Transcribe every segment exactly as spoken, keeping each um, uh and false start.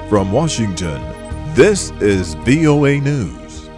From Washington, this is V O A News.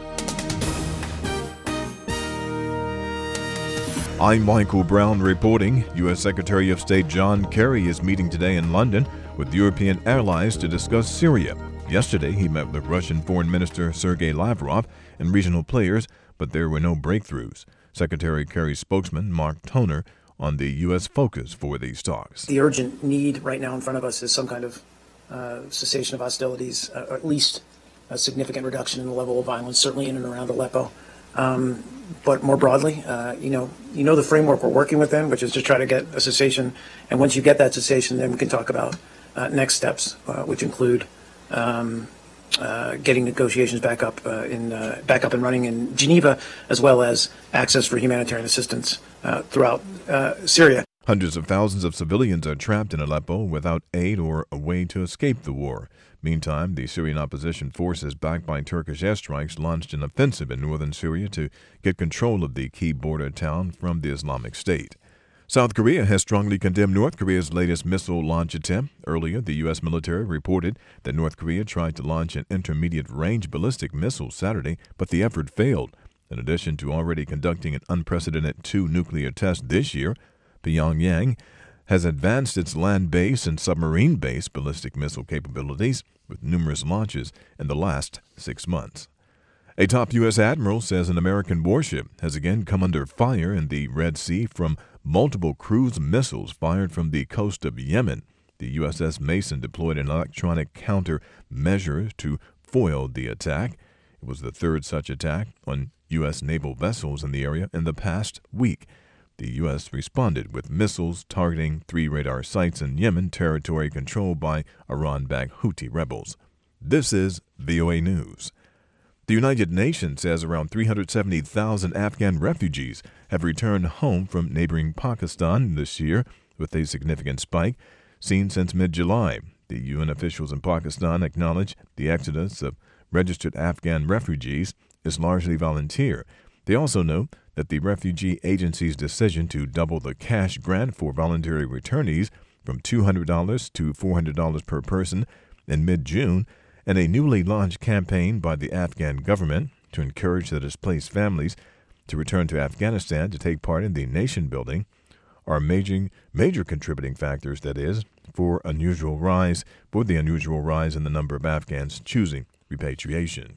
I'm Michael Brown reporting. U S Secretary of State John Kerry is meeting today in London with European allies to discuss Syria. Yesterday, he met with Russian Foreign Minister Sergei Lavrov and regional players, but there were no breakthroughs. Secretary Kerry's spokesman, Mark Toner, on the U S focus for these talks. The urgent need right now in front of us is some kind of uh, cessation of hostilities, uh, or at least a significant reduction in the level of violence, certainly in and around Aleppo. Um, but more broadly, uh, you know, you know the framework we're working within, which is to try to get a cessation. And once you get that cessation, then we can talk about uh, next steps, uh, which include um, uh, getting negotiations back up uh, in uh, back up and running in Geneva, as well as access for humanitarian assistance uh, throughout uh, Syria. Hundreds of thousands of civilians are trapped in Aleppo without aid or a way to escape the war. Meantime, the Syrian opposition forces, backed by Turkish airstrikes, launched an offensive in northern Syria to get control of the key border town from the Islamic State. South Korea has strongly condemned North Korea's latest missile launch attempt. Earlier, the U S military reported that North Korea tried to launch an intermediate-range ballistic missile Saturday, but the effort failed. In addition to already conducting an unprecedented two nuclear tests this year, Pyongyang has advanced its land-based and submarine-based ballistic missile capabilities with numerous launches in the last six months. A top U S admiral says an American warship has again come under fire in the Red Sea from multiple cruise missiles fired from the coast of Yemen. The U S S Mason deployed an electronic countermeasure to foil the attack. It was the third such attack on U S naval vessels in the area in the past week. The U S responded with missiles targeting three radar sites in Yemen territory controlled by Iran-backed Houthi rebels. This is V O A News. The United Nations says around three hundred seventy thousand Afghan refugees have returned home from neighboring Pakistan this year, with a significant spike seen since mid-July. The U N officials in Pakistan acknowledge the exodus of registered Afghan refugees is largely volunteer. They also note that the refugee agency's decision to double the cash grant for voluntary returnees from two hundred dollars to four hundred dollars per person in mid-June, and a newly launched campaign by the Afghan government to encourage the displaced families to return to Afghanistan to take part in the nation building are major, major contributing factors, that is, for unusual rise for the unusual rise in the number of Afghans choosing repatriation.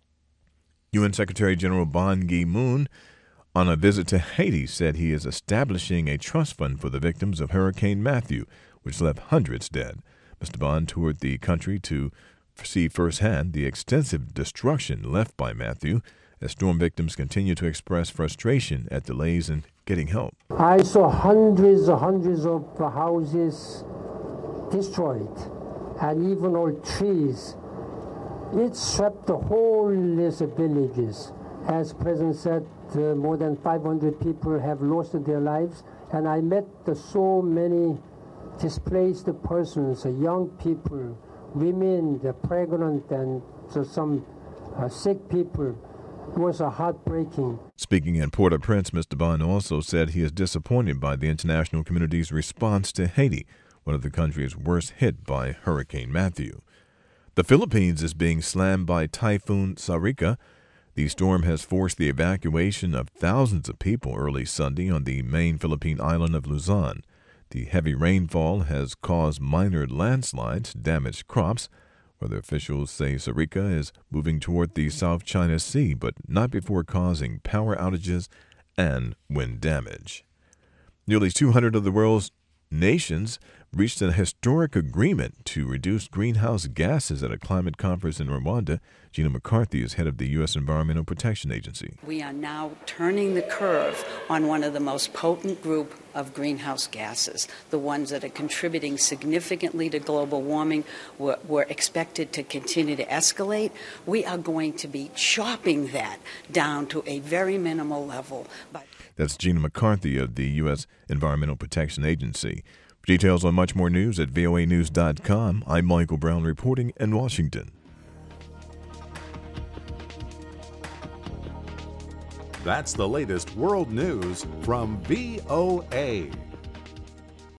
U N Secretary General Ban Ki-moon, on a visit to Haiti, said he is establishing a trust fund for the victims of Hurricane Matthew, which left hundreds dead. Mister Ban toured the country to see firsthand the extensive destruction left by Matthew, as storm victims continue to express frustration at delays in getting help. I saw hundreds and hundreds of houses destroyed, and even old trees. It swept the whole list of villages. As President said, uh, more than five hundred people have lost their lives, and I met uh, so many displaced persons, uh, young people, women, the pregnant, and uh, some uh, sick people. It was uh, heartbreaking. Speaking in Port-au-Prince, Mister Ban also said he is disappointed by the international community's response to Haiti, one of the countries worst hit by Hurricane Matthew. The Philippines is being slammed by Typhoon Sarika. The storm has forced the evacuation of thousands of people early Sunday on the main Philippine island of Luzon. The heavy rainfall has caused minor landslides, damaged crops. Weather officials say Sarika is moving toward the South China Sea, but not before causing power outages and wind damage. Nearly two hundred of the world's nations reached a historic agreement to reduce greenhouse gases at a climate conference in Rwanda. Gina McCarthy is head of the U S Environmental Protection Agency. We are now turning the curve on one of the most potent group of greenhouse gases, the ones that are contributing significantly to global warming. We're, we're expected to continue to escalate. We are going to be chopping that down to a very minimal level. But That's Gina McCarthy of the U S Environmental Protection Agency. Details on much more news at V O A news dot com. I'm Michael Brown reporting in Washington. That's the latest world news from V O A.